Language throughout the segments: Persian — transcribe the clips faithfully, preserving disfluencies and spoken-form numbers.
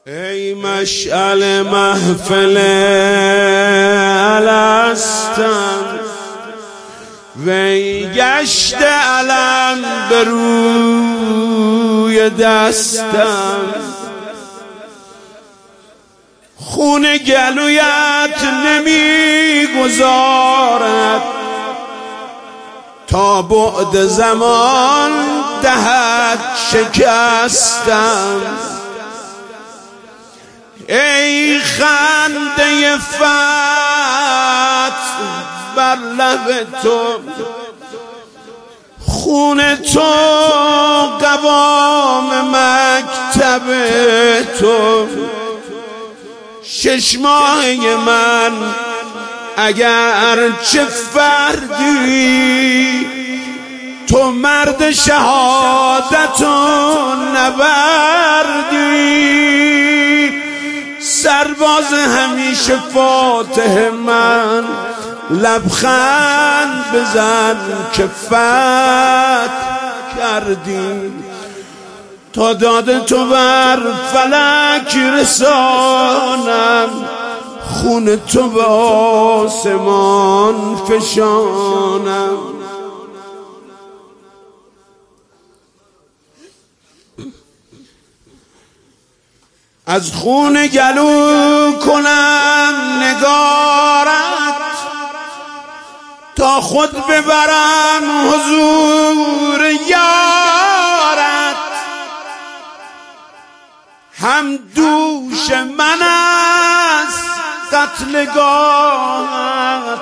ای مشعل محفل الستم وی گشت علم بر روی دستم، خون گلویت نمیگذارد تا بعد زمان دهد شکستم. ای خنده فتح بر لب تو، خون تو قوام مکتب تو، شش ماهه من اگر چه فردی تو مرد شهادت و نبردی، سرباز همیشه فاتح من لبخند بزن که فتح کردی، تا داد تو بر فلک رسانم، خون تو به آسمان فشانم. از خون گلو کنم نگارت تا خود ببرم حضور یارت، هم دوش من است قتلگاهت،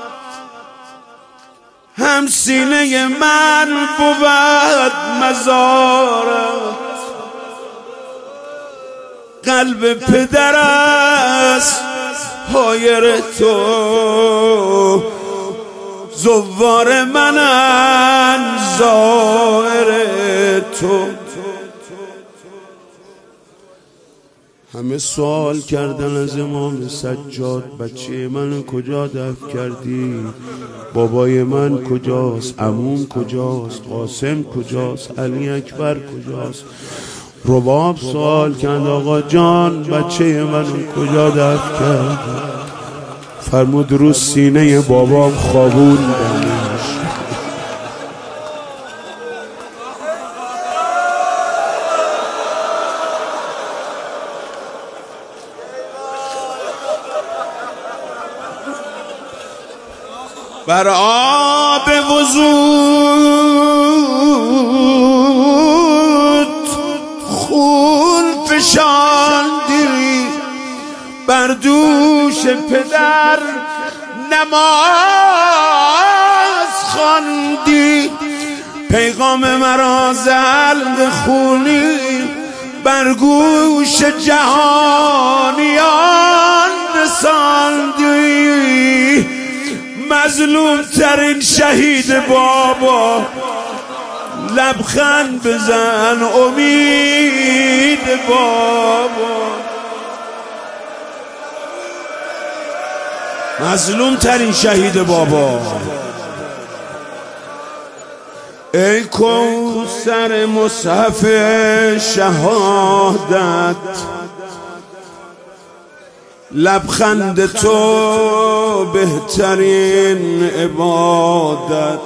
هم سینه من بود مزارت، قلب پدر است حایر تو، زوار منم زائر تو. همه سوال کردن از امام سجاد بچه من کجا دفن کردی؟ بابای من کجاست؟ عموم کجاست؟ قاسم کجاست؟ علی اکبر کجاست؟ رباب سوال کرد آقا جان بچه من کجا دفن کرد؟ فرمود رو سینه بابام خوابوندمش. بر آب وضوء خون فشاندی، بر دوش پدر نماز خواندی، پیغام مرا زلد خونی بر گوش جهانیان رساندی. مظلوم ترین شهید بابا لبخند بزن امید بابا، مظلوم ترین شهید بابا. ای کوثر مصحف شهادت، لبخند تو بهترین عبادت،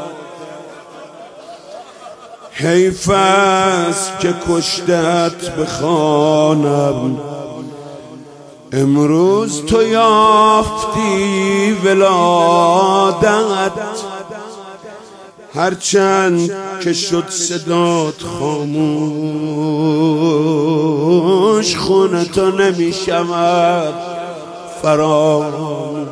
حیف است که کشتت بخوانم، امروز تو یافتی ولادت، هرچند که شد صدات خاموش، خون تو نمی شود فراموش.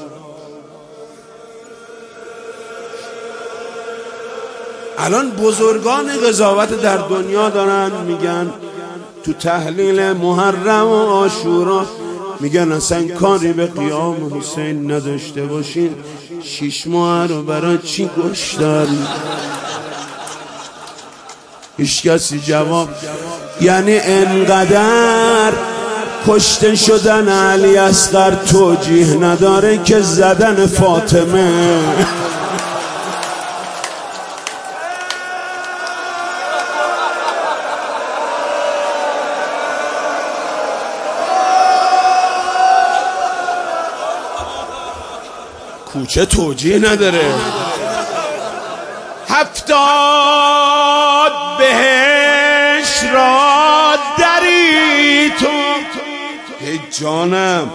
الان بزرگان قضاوت در دنیا دارن میگن تو تحلیل محرم و عاشورا، میگن اصلا کاری به قیام حسین نداشته باشین، شیش ماه رو برای چی کشتن؟ هیچ کسی جواب، یعنی انقدر کشته شدن علی اصغر توجیه نداره که زدن فاطمه. کوچه توجیه نداره. هفتاد بهش را دری تو ای جانم،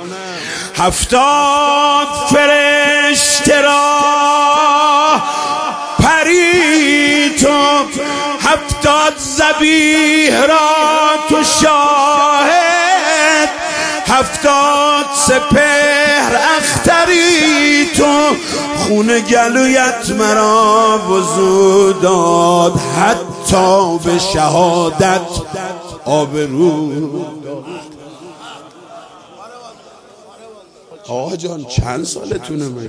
هفتاد فرشته را پری تو، هفتاد ذبیح را تو شاهد، هفتاد سپهر اختری تو، خون گلویت مرا وضو داد، حتی به شهادت آبرو داد. آقا جان چند سالتونه مگه؟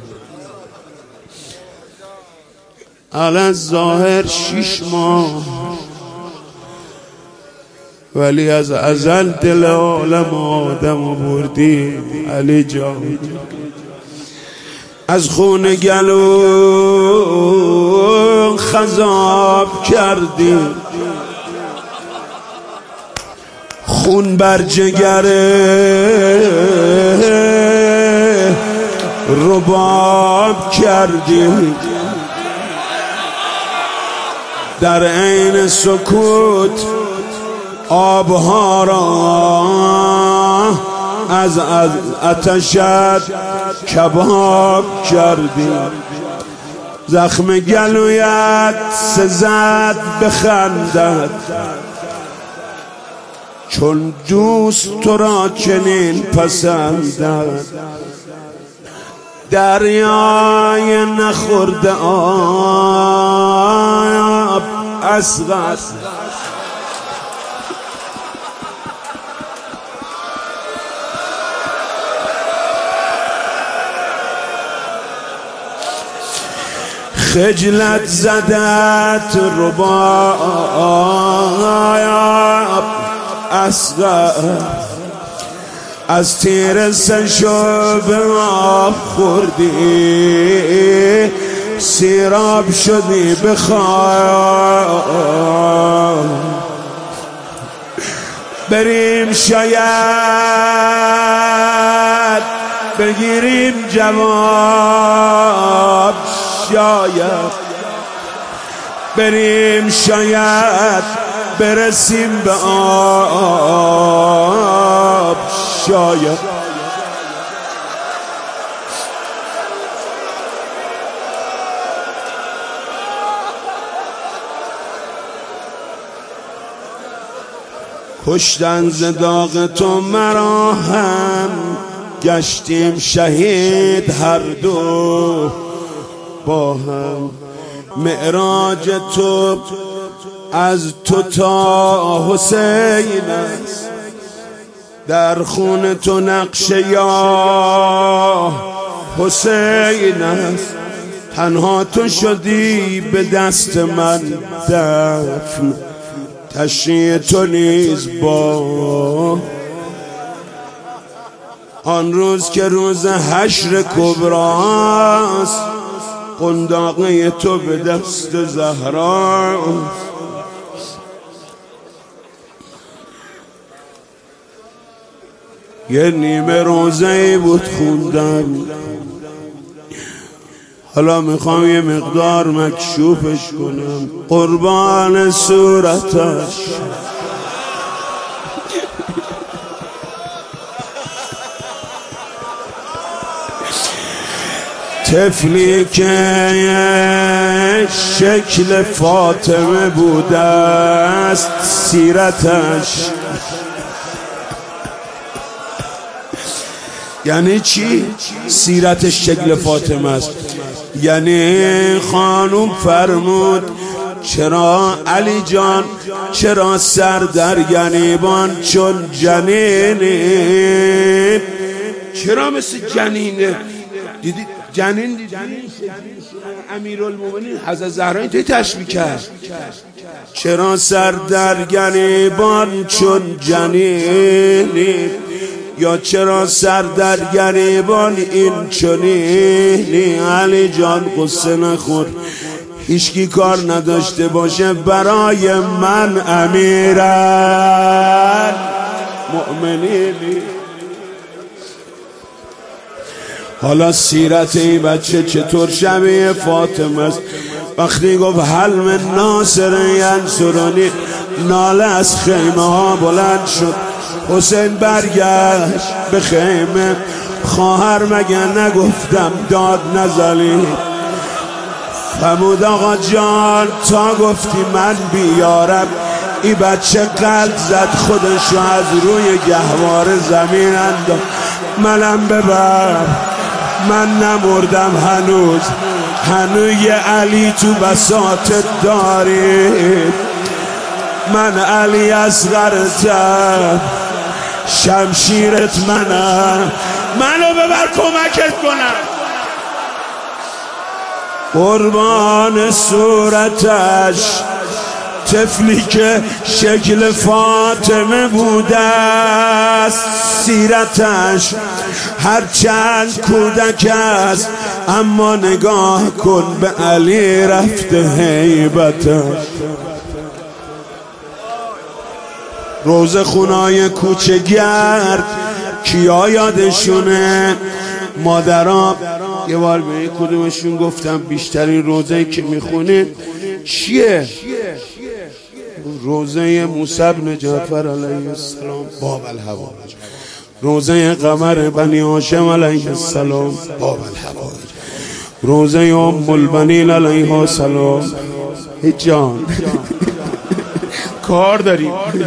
علی ظاهر شیش ماه، ولی از ازل دل عالم آدم بردی علی جان. از خون گلو خضاب کردی، خون بر جگر رباب کردی، در عین سکوت آبها را از آتشت کباب کردی. زخم گلویت سزد بخندد، چون دوست تو را چنین پسندد. دریای نخورده آب اصغر، خجلت زدت رباب اصغر، از تیر سشو به آب خوردی، سیراب شدی به خواب. بریم شاید بگیریم جواب، شاید بریم شاید برسیم به آب، شاید کشتن ز داغ تو مرا هم، گشتیم شهید هر دو با هم. معراج تو از تو تا حسین است، در خون تو نقش یا حسین است. تنها تو شدی به دست من دفن، تشریع تو نیز با آن روز که روز حشر کبراست، قنداقه تو به دست زهرا. یه نیمه روزه بود خوندم، حالا میخوام یه مقدار مکشوفش کنم. قربان صورتش طفلی که شکل فاطمه بوده است سیرتش. یعنی چی؟ سیرتش شکل فاطمه است، یعنی خانوم فرمود چرا علی جان، چرا سر در گریبان چون جنینه، چرا مثل جنینه؟ دیدی جنین دیدی امیرالمومنین حضرت زهرا اینطوری تشبیه کرد، چرا سر در گریبان چون جنینه، یا چرا سر در گریبان این چنینی. علی جان قصه نخور، هیچکی کار نداشته باشه برای من امیرالمؤمنین. حالا سیرت این بچه چطور شبیه فاطمه است. وقتی گفت هل من ناصر ینصرنی، ناله از خیمه ها بلند شد. حسین برگشت به خیمه. خواهر مگه نگفتم داد نزنی؟ فرمود آقا جان تا گفتی من بیارم. این بچه قلب زد خودشو از روی گهواره زمین انداخت. منم ببر، من نمردم هنوز، هنوز یه علی تو بساطت داری. من علی اصغرتم، شمشیرت منم، منو ببر کمکت کنم. قربان صورتش طفلی که شکل فاطمه بوده است، سیرتش هرچند کودک است اما نگاه کن به علی رفته هیبتش. روزه خونای کوچه گرد کیا یادشونه؟ مادرها. یه بار به این کدومشون گفتم بیشترین روزه‌ای که میخونه چیه؟ روزه موسی بن جعفر علیه السلام باب الحوائج، روزه قمر بنی هاشم علیه السلام باب الحوائج، روزه ام البنین علیه السلام. جان کار داریم.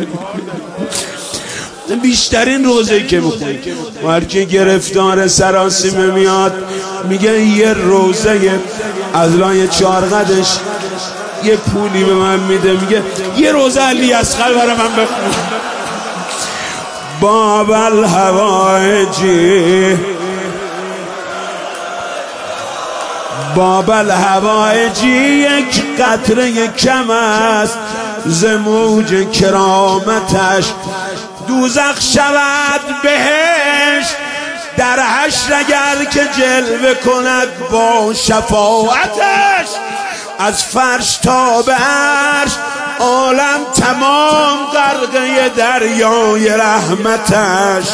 بیشترین روزه‌ای که میخونی هر کی گرفتار سراسیمه میاد میگه یه روزه از لای چارقدش یه پولی به من میده، میگه یه روزه علی اصغر برای من بخون. باب الحوائجی، باب الحوائجی یک قطره کم است ز موج کرامتش. دوزخ شود بهشت در حشر اگر که جلوه کند با شفاعتش. از فرش تا به عرش عالم تمام غرقه دریای رحمتش.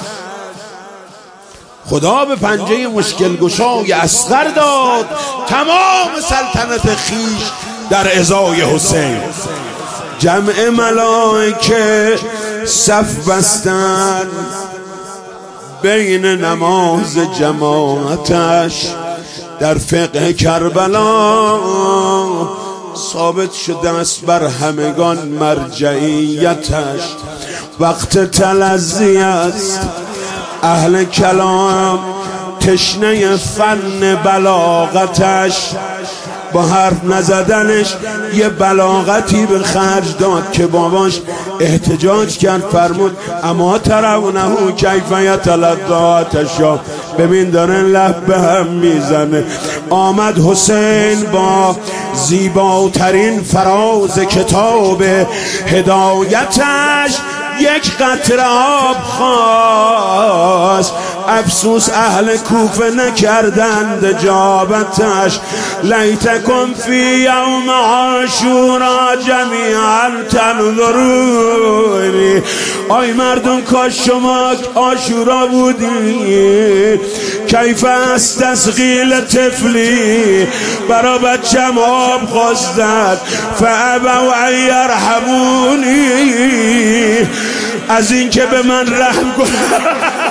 خدا به پنجه مشکل گشای اصغر داد تمام سلطنت خیش در ازای حسین. جمع ملائکه صف بستن بین نماز جماعتش. در فقه کربلا ثابت شده است بر همگان مرجعیتش. وقت تلذی است اهل کلام تشنه فن بلاغتش. با حرف نزدنش یه بلاغتی به خرج داد که باباش احتجاج کرد. فرمود اما ترونه کیف یتلذاتشا، ببین داره لب به هم میزنه. آمد حسین با زیباترین فراز کتاب هدایتش. یک قطره آب خواست، افسوس اهل کوفه نکردند اجابتش. لیتکم فی یوم عاشورا جمیعا تنظرونی. آی مردم کاش شما عاشورا بودید. کیف استسقیل طفلی، برا بچم آب خواستند فابوا ان یرحمونی. از این که به من رحم کنند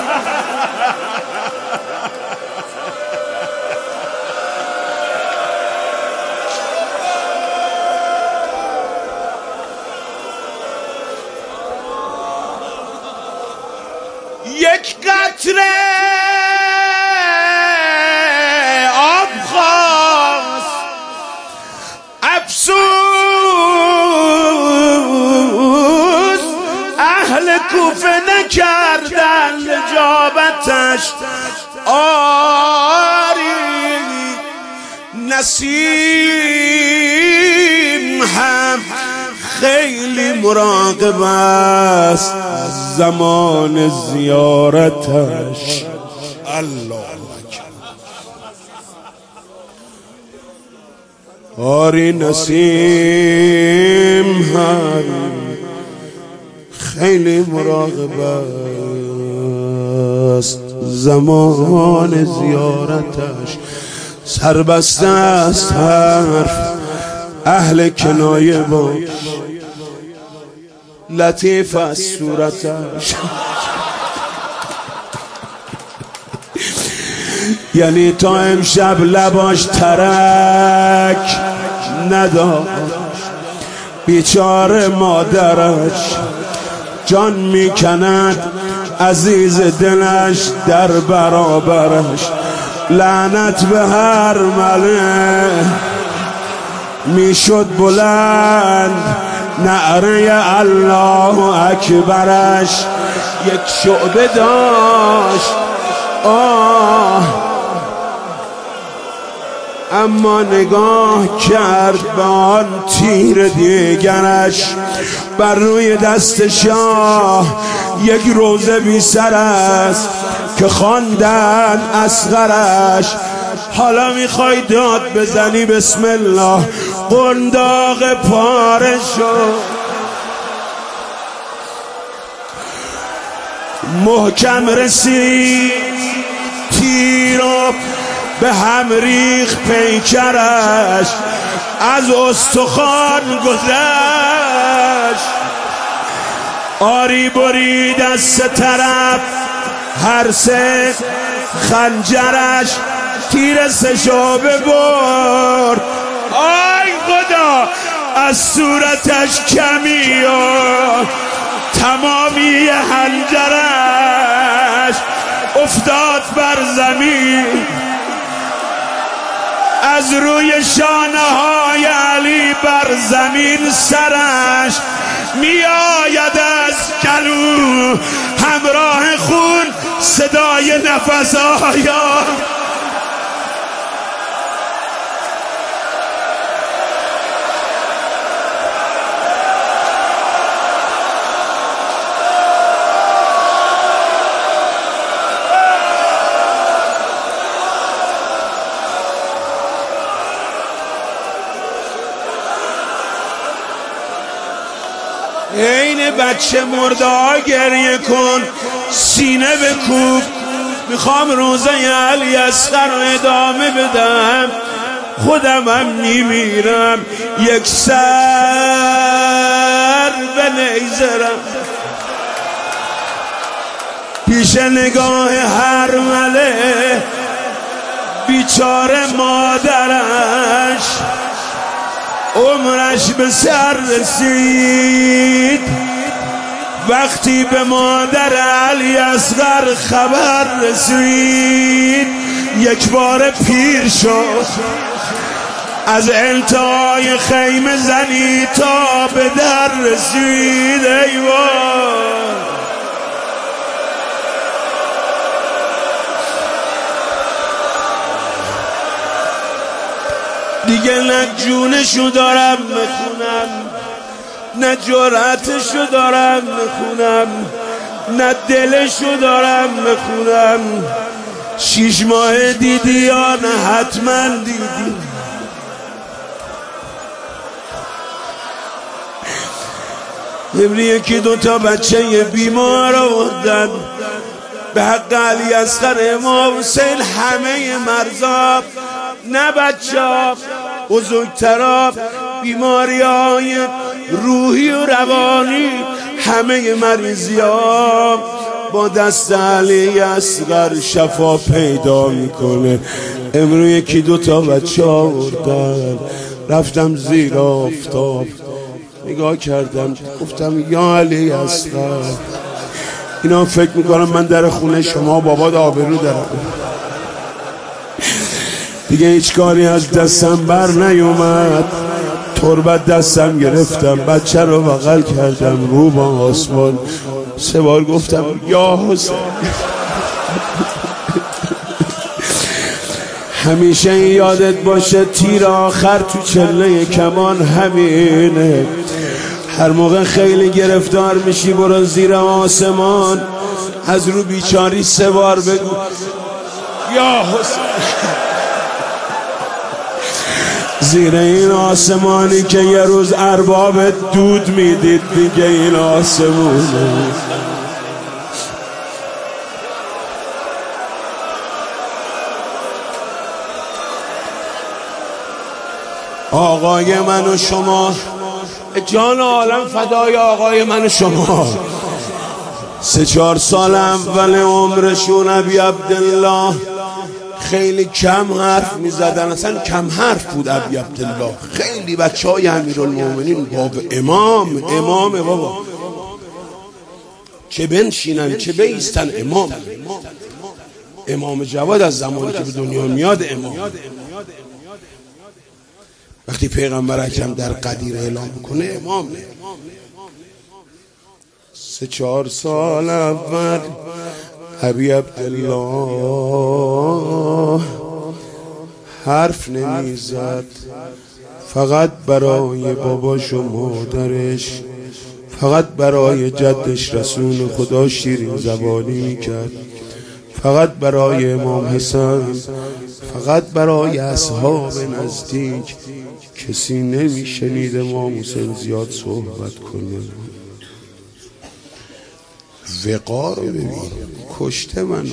یک قطره آب خواست، افسوس اهل کوفه نکردن اجابتش. آری نسیم هم خیلی مراقب است زمان زیارتش. الله آری نسیم هم خیلی مراقب است زمان زیارتش سربسته است حرف اهل کنایه باش، لطیف از صورتش. یعنی تا امشب لباش ترک نداشت، بیچاره مادرش جان میکند عزیز دلش در برابرش. لعنت به هر مله میشد بلند نعره الله اکبرش. یک شعبه داشت آه، اما نگاه کرد به آن تیر دیگرش. بر روی دست شاه یک روزه بی سر است که خواندن اصغرش. حالا میخوای داد بزنی بسم الله، قنداق پاره شد، محکم رسید تیرو به هم ریخ پیکرش، از استخوان گذشت آری برید از سه طرف هر سه خنجرش. تیر سه شعبه برد آی خدا از صورتش کمی و تمامی حنجرش افتاد بر زمین. از روی شانه های علی بر زمین سرش می آید از گلو همراه خون صدای نفس آیا. این بچه مرده ها گریه کن، سینه بکوب، میخوام روزه علی اصغر رو ادامه بدم، خودم هم میمیرم. یک سر به نیزرم پیش نگاه هر مله بیچاره مادرش عمرش به سر رسید. وقتی به مادر علی اصغر خبر رسید یک بار پیر شد، از انتهای خیمه زنی تا به در رسید. ای وای دیگه نه جونشو دارم بخونم، نه جرأتشو دارم بخونم، نه دلشو دارم بخونم. شیش ماه دیدی یا نه حتما دیدی. امری یکی دوتا بچه بیمار آوردن به حق علی اصغر امام حسین. همه مرزا نه بچه ها بزرگترا بیماری های روحی و روانی، همه مریضی ها با دست علی اصغر شفا پیدا میکنه. امروز یکی دوتا بچه آوردن، رفتم زیر آفتاب نگاه کردم گفتم یا علی اصغر، اینا فکر میکنم من در خونه شما بابا آبرو دارم. دیگه هیچ کاری از دستم بر نیومد، تربت دستم گرفتم، بچه رو بغل کردم، رو با آسمان سه بار گفتم یا حسین. همیشه یادت باشه تیر آخر تو چله کمان همینه. هر موقع خیلی گرفتار میشی برو زیر آسمان، از رو بیچاری سه بار بگو یا حسین. زیر این آسمانی که یه روز ارباب دود میدید دیگه این آسمونه. آقای من و شما، جان عالم فدای آقای من و شما. سه چهار سال اول عمرشون ابی عبدالله خیلی کم حرف می زدن، اصلا کم حرف بود ابی عبدالله. خیلی بچه های امیرالمومنین باب امام امام بابا، چه بنشینن چه بیستن امام. امام جواد از زمانی که به دنیا میاد امام. وقتی پیغمبر اکرم در قدیر اعلام کنه امام. سه چهار سال اول ابی عبدالله حرف نمیزد، فقط برای باباش و مادرش، فقط برای جدش رسول خدا شیرین زبانی میکرد، فقط برای امام حسن، فقط برای اصحاب نزدیک. کسی نمیشنید امام حسین زیاد صحبت کنه. وقار رو ببین، کشته منو.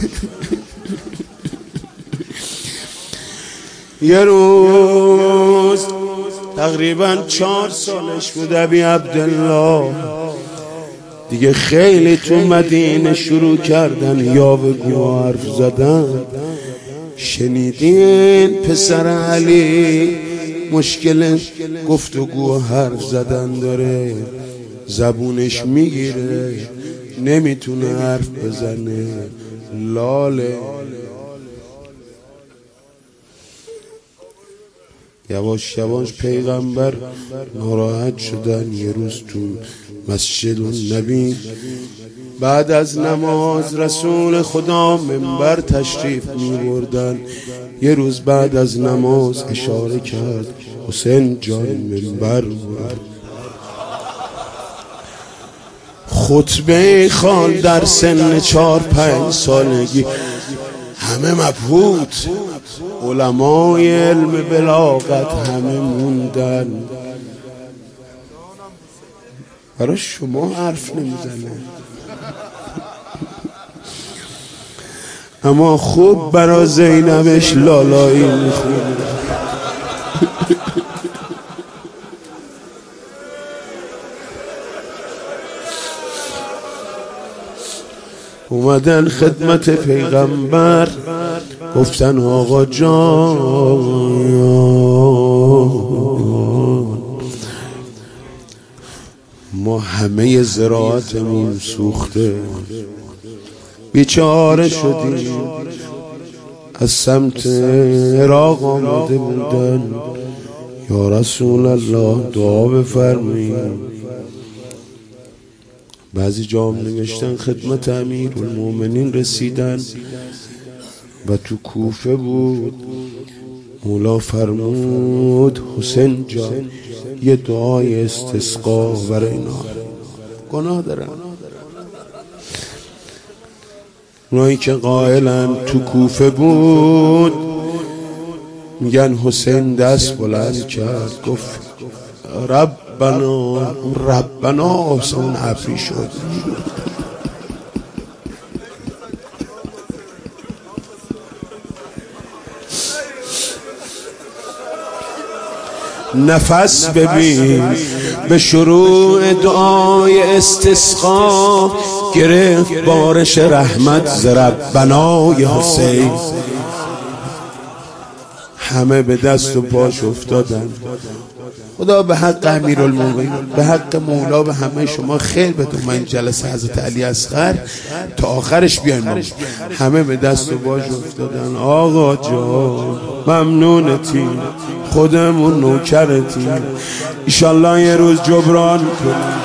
یه روز تقریبا چهار سالش بود ابی عبدالله، دیگه خیلی تو مدینه شروع کردن یا بگو حرف زدن. شنیدین پسر علی مشکل گفتگو حرف زدن داره، زبونش میگیره نمیتونه حرف بزنه، لاله. یواش یواش پیغمبر ناراحت شدن. یه روز تو مسجد النبی بعد از نماز رسول خدا منبر تشریف می بردن. یه روز بعد از نماز اشاره کرد حسین جان منبر برد. خطبه خان در سن چار پنج سالگی، همه مبهوت، علمای علم بلاغت همه موندن. برای شما حرف نمیزنه، اما خوب برای زینبش لالایی میخونه. اومدن خدمت پیغمبر، گفتن آقا جان ما همه زراعتمون سوخته، بیچاره شدیم، از سمت عراق آمده بودن، یا رسول الله دعا بفرمایید. بعضی جام نوشتن خدمت امیرالمومنین رسیدن و تو کوفه بود. مولا فرمود حسین جان یه دعای استسقا برای اینا. گناه دارن اونایی که قائلن تو کوفه بود، میگن حسین دست بلند کرد گفت ربنا ربنا آسان ابری شد. نفس ببین به شروع دعای استسقا، گرفت بارش رحمت ز ربنای حسین. همه به دست و پاش افتادن. خدا به حق امیرالمومنین، به حق مولا، به همه شما خیر بده. من جلسه حضرت علی اصغر تا آخرش بیایم. همه به دست و پاش افتادن. آقا جان ممنونتی، خودمون نوکرتی، ایشالله یه روز جبران کنیم.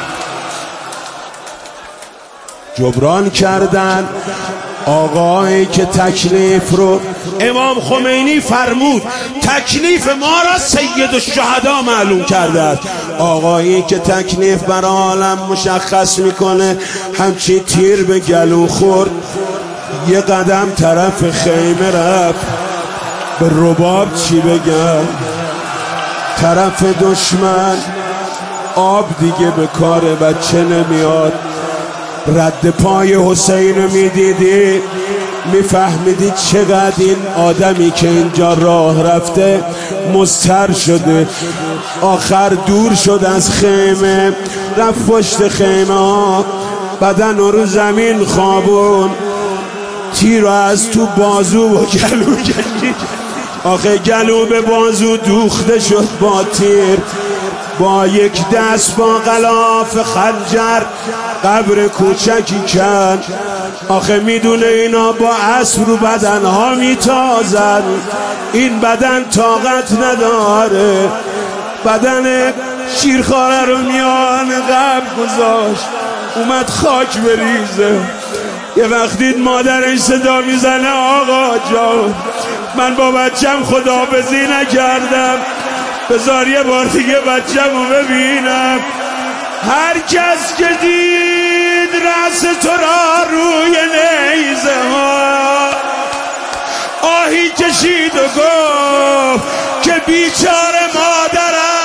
جبران کردن. آقایی که تکلیف رو امام خمینی فرمود تکلیف ما را سید الشهدا معلوم کرده است. آقایی که تکلیف بر عالم مشخص میکنه همچی تیر به گلو خورد، یه قدم طرف خیمه رفت، به رباب چی بگم، طرف دشمن آب دیگه به کار بچه نمیاد. رد پای حسین رو میدیدی میفهمیدید چقدر این آدمی که اینجا راه رفته مضطر شده. آخر دور شد از خیمه، رفت پشت خیمه ها، بدن رو زمین خوابون، تیر رو از تو بازو و گلو کشید. آخه گلو به بازو دوخته شد با تیر. با یک دست با غلاف خنجر قبر کوچکی کرد. آخه میدونه اینا با اسب رو بدنها میتازن، این بدن طاقت نداره. بدن شیرخواره رو میان قبر گذاشت، اومد خاک بریزه. یه وقتی مادرش صدا میزنه آقا جان من با بچم خداحافظی نکردم، بذار یه بار دیگه بچم رو ببینم. هر کس که دید رأس تو را روی نیزه ها آهی کشید و گفت که بیچاره مادرم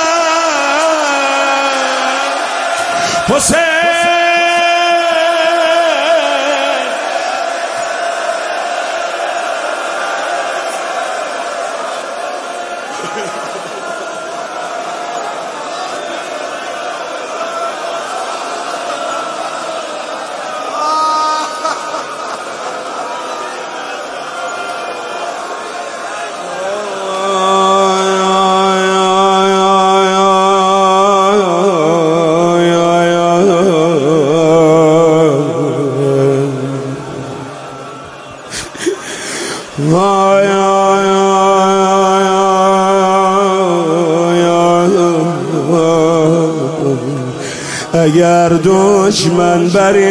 حسین. اگر دشمن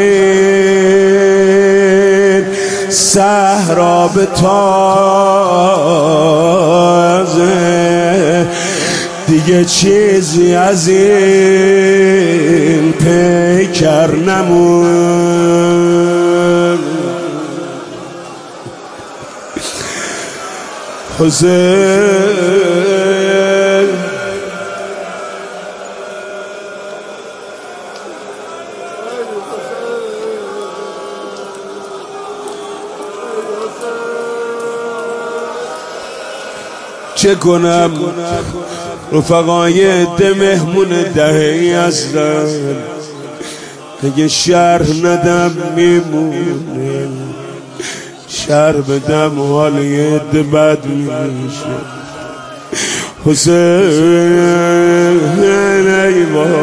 برید صحرا به تازه، دیگه چیزی از این پیکر نمون. حسین چه کنم رفقای ده مهمون دهی هستن، اگه شهر ندم میمونه، شهر بدم حال یه ده بد میشه. حسین ای بابا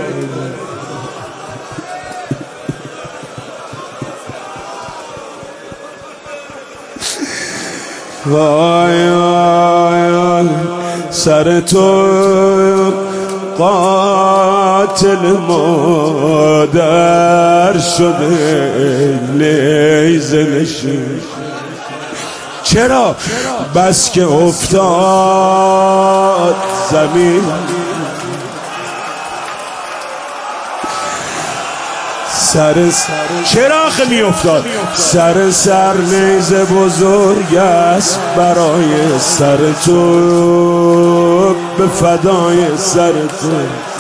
وای وای سر تو قاتل مادر شده نیزه نشین. چرا؟ بس که افتاد زمین سر سر چرا آخه می افتاد؟ سر سر نیزه بزرگ است برای سر تو، به فدای سر تو.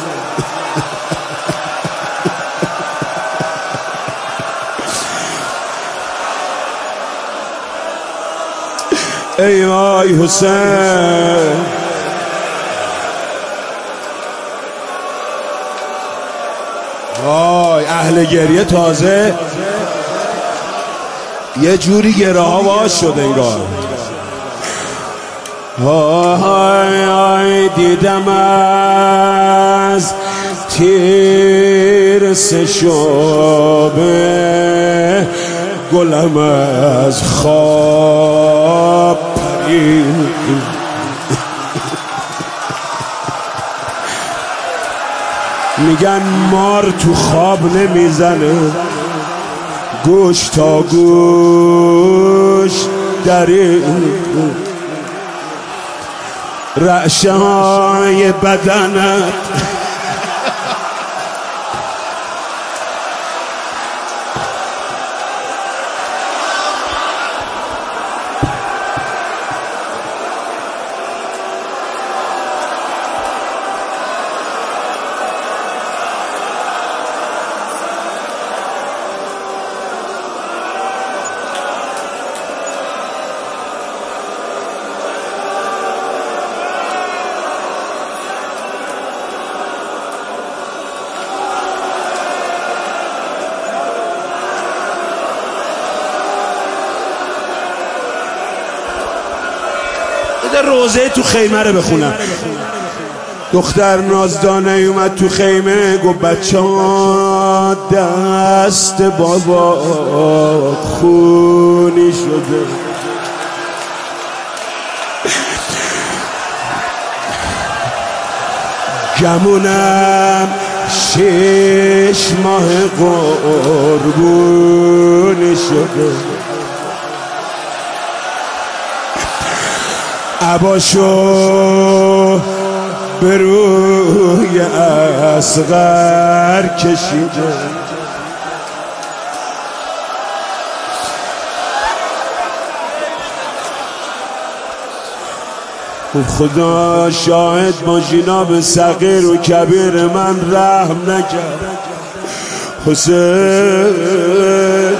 ای وای حسین وای اهل گریه تازه یه جوری گره ها واش شده انگار. وای وای دیدم از تیر سه شعبه گلم از خواب پرید. میگن مار تو خواب نمیزنه، گوش تا گوش درید. رعشه های بدنت خود روزه تو خیمه رو بخونم. دختر نازدانه اومد تو خیمه گفت بچه ها دست بابا خونی شده. گمونم شش ماه قربونی شده. عباشو به روی اصغر کشیده. خدا شاهد با جناب صغیر و کبیر من رحم نکرد. حسین